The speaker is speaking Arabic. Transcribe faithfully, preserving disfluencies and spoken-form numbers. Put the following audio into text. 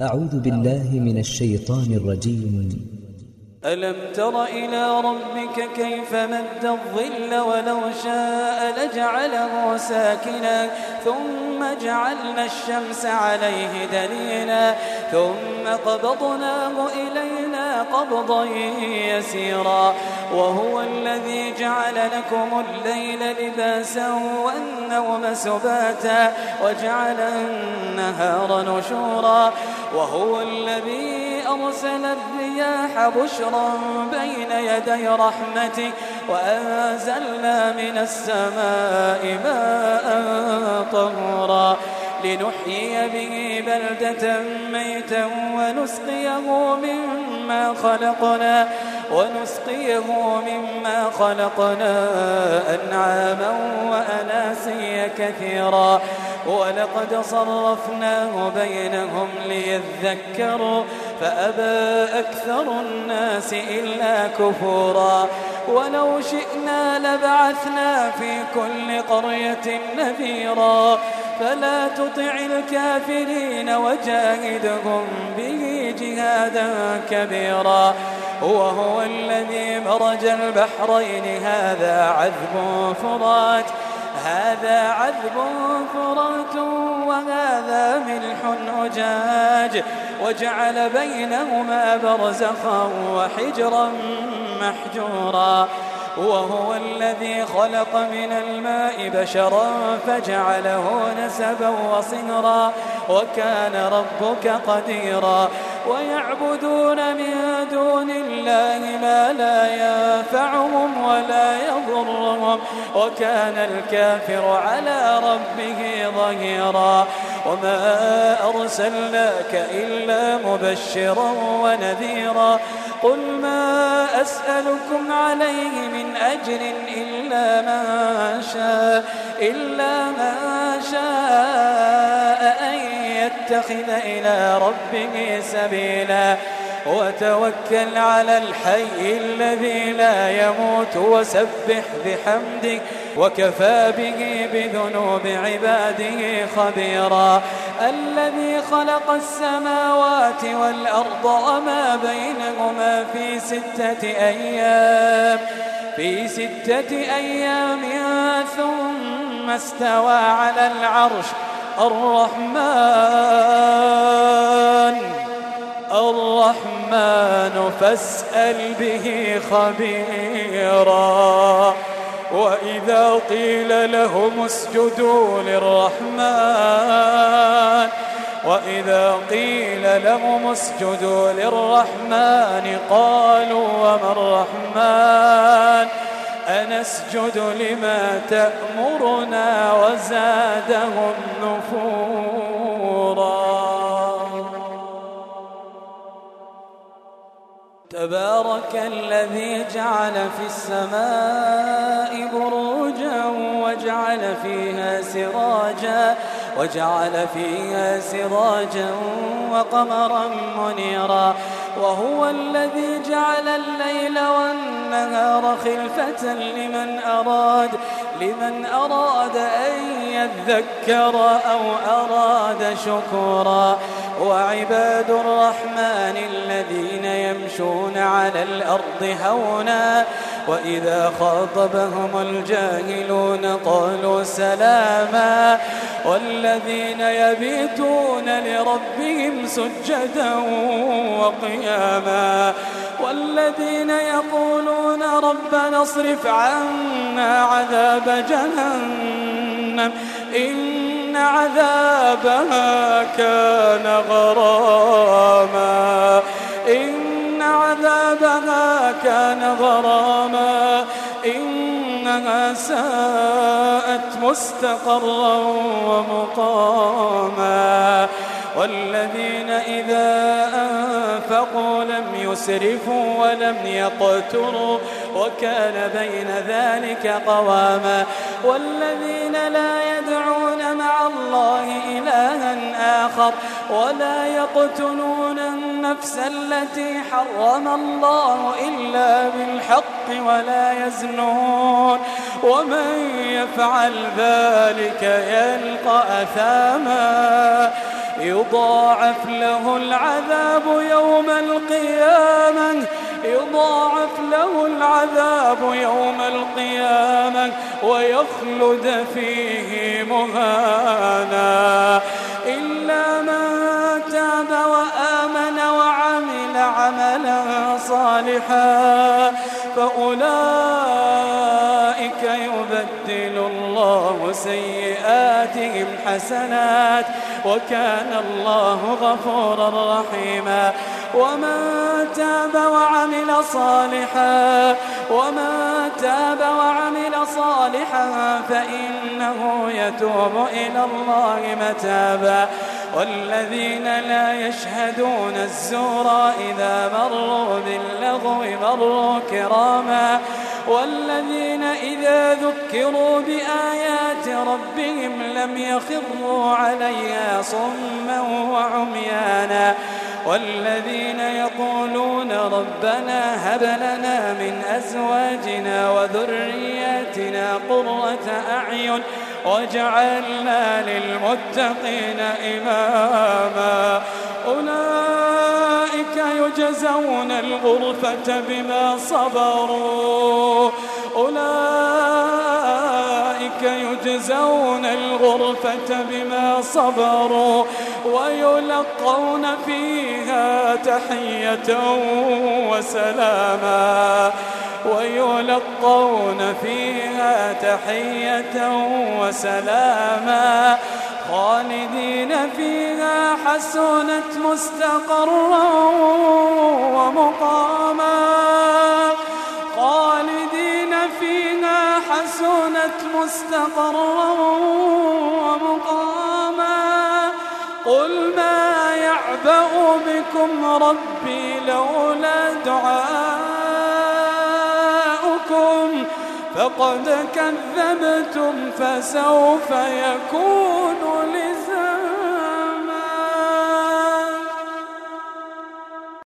أعوذ بالله من الشيطان الرجيم. ألم تر إلى ربك كيف مد الظل ولو شاء لجعله ساكنا ثم جعلنا الشمس عليه دليلا ثم قبضناه إلينا قبضا يسيرا وهو الذي جعل لكم الليل لباسا والنوم سباتا وجعل النهار نشورا وهو الذي أرسل الرياح بشرا بين يدي رحمته وأنزلنا من السماء ماء طهورا لنحيي به بلدة ميتا ونسقيه مما خلقنا ونسقيه مما خلقنا أنعاما وأناسيا كثيرا ولقد صرفناه بينهم ليذكروا فأبى أكثر الناس إلا كفورا ولو شئنا لبعثنا في كل قرية نذيرا فلا تطع الكافرين وجاهدهم به جهادا كبيرا وهو الذي مرج البحرين هذا عذب فرات هذا عذب فرات وهذا ملح أجاج وجعل بينهما برزخا وحجرا محجورا وهو الذي خلق من الماء بشرا فجعله نسبا وصهرا وكان ربك قديرا ويعبدون من دون الله ما لا ينفعهم ولا يضرهم وكان الكافر على ربه ظهيرا وما أرسلناك إلا مبشرا ونذيرا قل ما أسألكم عليه من أجر إلا من شاء إلا من شاء أن يتخذ إلى ربه سبيلا وتوكل على الحي الذي لا يموت وسبح بحمده وكفى به بذنوب عباده خبيرا الذي خلق السماوات والأرض وما بينهما في ستة أيام في ستة أيام ثم استوى على العرش الرحمن الرحمن فاسأل به خبيرا وإذا قيل لهم اسجدوا للرحمن وإذا قيل لهم اسجدوا للرحمن قالوا وما الرحمن أنسجد لما تأمرنا وزادهم نفورا تبارك الذي جعل في السماء بروجا وجعل فيها سراجا وجعل فيها سراجا وقمرا منيرا وهو الذي جعل الليل والنهار خلفة لمن أراد لمن أراد أن يذكر أو أراد شكورا وعباد الرحمن الذين يمشون على الأرض هونا وإذا خاطبهم الجاهلون قالوا سلاما والذين يبيتون لربهم سجدا وقياما والذين يقولون ربنا اصرف عنا عذاب جهنم إن عذابها كان غراما إن عذابها كان غراما إنها ساءت مستقرا ومقاما والذين إذا أنفقوا لم يسرفوا ولم يقتروا وكان بين ذلك قواما والذين لا يدعون مع الله إلها آخر ولا يقتلون النفس التي حرم الله إلا بالحق ولا يزنون ومن يفعل ذلك يلقى أثاما يضاعف له العذاب يوم القيامة يضاعف له العذاب يوم القيامة ويخلد فيه مهانا إلا من تاب وآمن وعمل عملا صالحا فأولئك يبدل الله سيئاتهم حسنات وكان الله غفورا رحيما ومن تاب وعمل صالحا ومن تاب وعمل صالحا فإنه يتوب إلى الله متابا والذين لا يشهدون الزور إذا مروا باللغو مروا كراما والذين إذا ذكروا بآيات ربهم لم يخروا عليها صما وعميانا والذين يقولون ربنا هب لنا من أزواجنا وذرياتنا قرة أعين واجعلنا للمتقين إماما أولئك يجزون الغرفة بما صبروا أولئك يجزون الغرفة بما صبروا ويلقون فيها تحية وسلاما ويلقون فيها تحية وسلاما خالدين فيها حسنت مستقرا ومقاما خالدين فيها حسنت مستقرا ومقاما قل ما يعبأ بكم ربي لولا دعاؤكم فقد كذبتم فسوف يكون لي